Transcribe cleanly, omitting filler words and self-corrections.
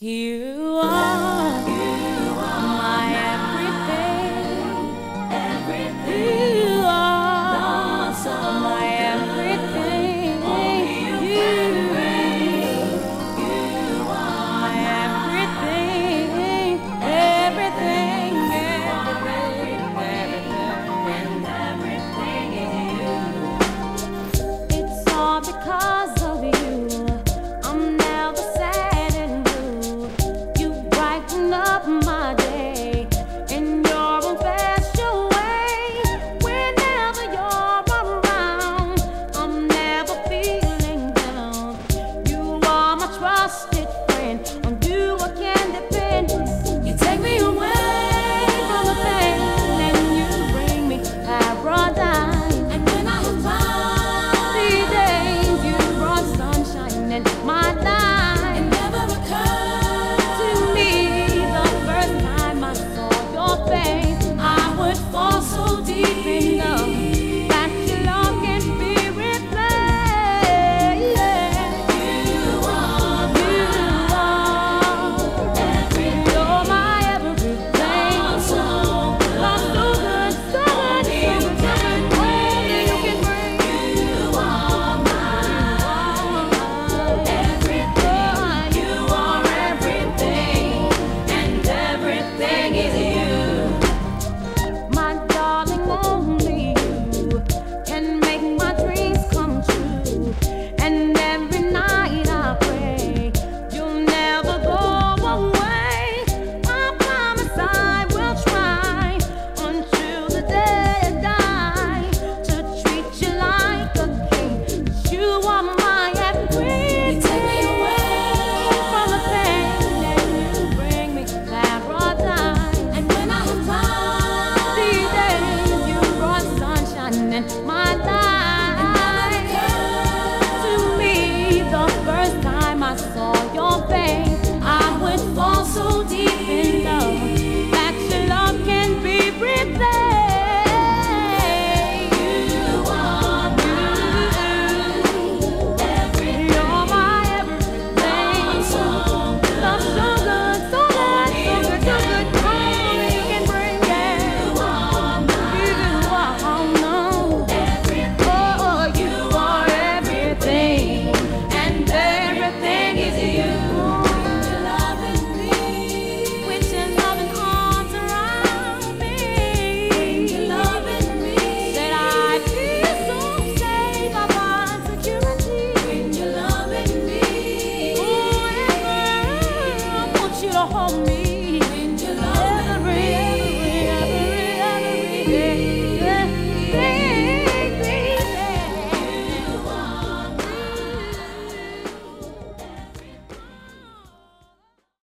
You are my everything. You are my everything. You are my everything. Everything, everything is you. It's all because of you. I'm never sad and blue. You brighten up my day in your own special way. Whenever you're around, I'm never feeling down. You are my trusted friend. On you I can depend. You take me away from the pain, and you bring me paradise. And when I have cloudy days, you brought sunshine in my life. It never occurred to me the first time I saw your face, I would fall so deep in love that your love can't be replaced. You are everything. You're my everything. Love so good, so good, so good. Only you can bring. You are everything. You are everything, and everything is you. My darling, only you can make my dreams come true. And every night I pray you'll never go away. I promise I will try until the day I die to treat you like a king. 'Cause you are my everything. You take me away from the pain, and you bring me paradise. And when I have cloudy days, you brought sunshine in my life. To me, the first time I saw your face, I would fall so deep in love that your love can be replaced. You are everything. You're my everything. Love so good, so good, so good, so good. Only you can bring it. You are no everything. Oh, you are everything, and everything is you. When you're loving me, with your loving arms around me. When you're loving me, that I feel so safe. I find security. When you're loving me, I want you to hold me